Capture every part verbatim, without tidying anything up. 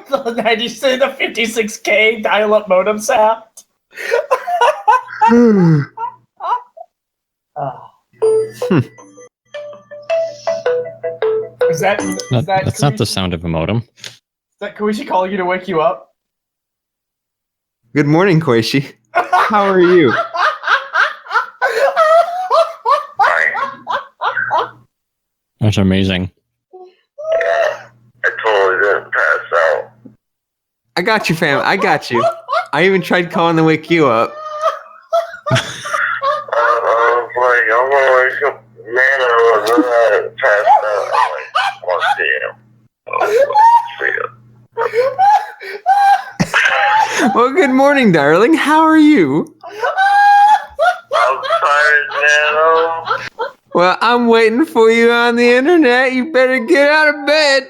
the ninety the fifty-six K dial-up modem sound. uh. Is that, is That, that that's not the sound of a modem. Is that Koichi calling you to wake you up? Good morning, Koichi. How are you? That's amazing. I totally didn't pass out. I got you, fam. I got you. I even tried calling to wake you up. I, I was like, I'm gonna wake up. Man, I was uh, passed out. I'm like, one p.m. Oh, see ya. Well, good morning, darling. How are you? I'm tired, man. Well, I'm waiting for you on the internet. You better get out of bed.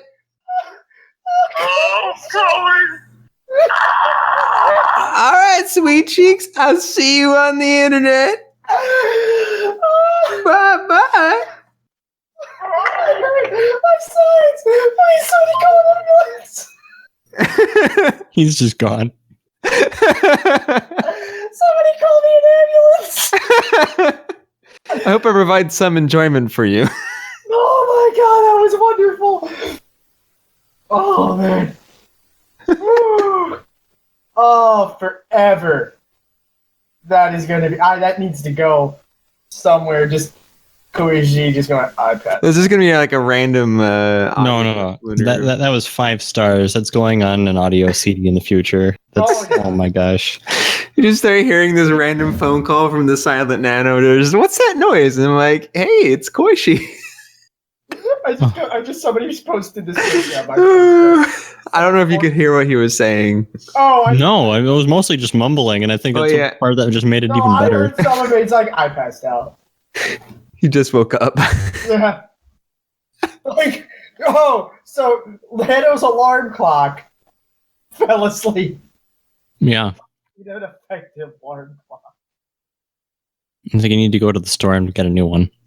Oh, sorry. All right, sweet cheeks. I'll see you on the internet. Bye bye. My sides! Please, somebody call an ambulance! He's just gone. Somebody call me an ambulance! I hope I provide some enjoyment for you. Oh my god, that was wonderful! Oh man. Oh, forever. That is gonna be. I, that needs to go somewhere. Just Koichi just going iPad. This is gonna be like a random. Uh, No, no, no. That, that that was five stars. That's going on an audio C D in the future. That's Oh, yeah. oh my gosh. You just start hearing this random phone call from the Silent Nano. There's what's that noise? And I'm like, hey, it's Koichi. I just, I just somebody just posted this picture on my I don't know if you could hear what he was saying. Oh, I, No, I- it was mostly just mumbling, and I think Oh, that's yeah. the part that just made it no, even I better. heard some of it. It's like I passed out. He just woke up. Yeah. Like, oh, so Leto's alarm clock fell asleep. Yeah. You know, an effective alarm clock. I think you need to go to the store and get a new one.